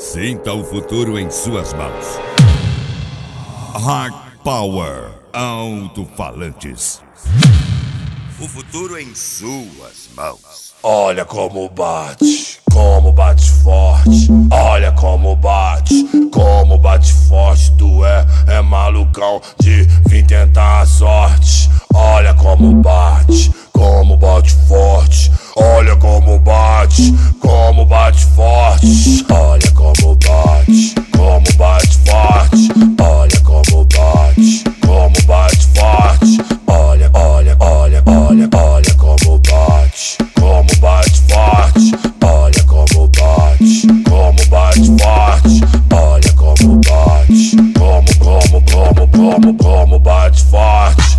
Sinta o futuro em suas mãos. Hard Power Alto-Falantes. O futuro em suas mãos. Olha como bate forte. Olha como bate forte. Tu é malucão de vir tentar a sorte. Olha como bate forte. Olha como bate forte. Olha como bate forte. Olha como bate forte. Olha como bate forte. Olha como bate forte. Olha como bate, como bate forte.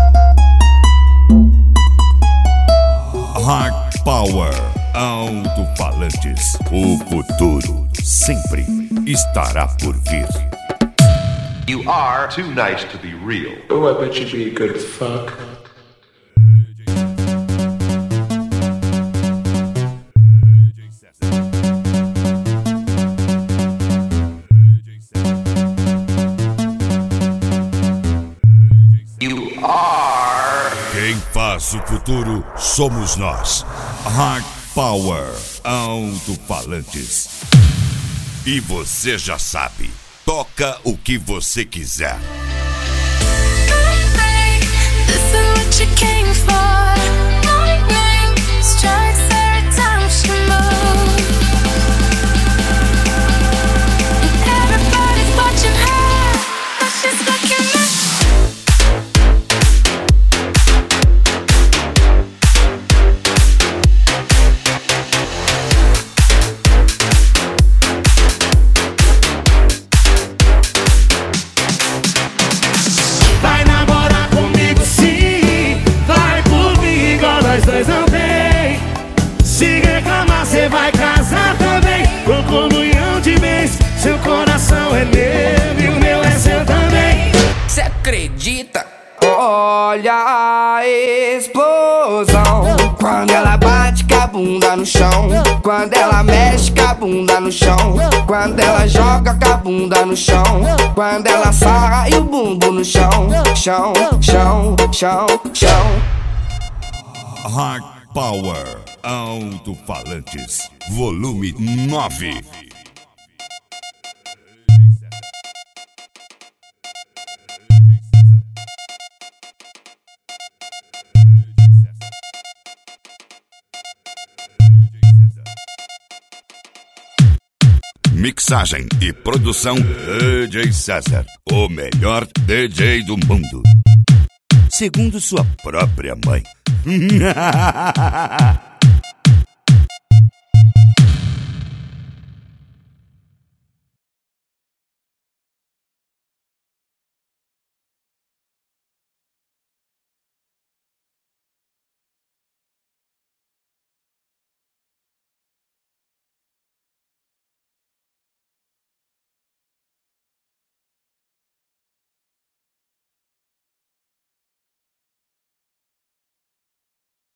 Hard Power Alto-Falantes. O futuro sempre estará por vir. You are too nice to be real. Oh, I bet you'd be a good fuck. You are. Quem faz o futuro somos nós. Hard Power Alto-Falantes. E você já sabe, toca o que você quiser. This is what you came for. Lightning strikes every time she moves. And everybody's watching her, but she's looking at. Vai namorar comigo sim, vai por mim igual nós dois não tem. Se reclamar cê vai casar também, com comunhão de bens. Seu coração é meu e o meu é seu também. Cê acredita? Olha a explosão. Quando ela bate com a bunda no chão. Quando ela mexe com a bunda no chão. Quando ela joga com a bunda no chão. Quando ela sarra e o bumbo no chão. Chão, chão, chão, chão. Hard Power Alto-Falantes. Volume 9. Mixagem e produção DJ César, o melhor DJ do mundo, segundo sua própria mãe.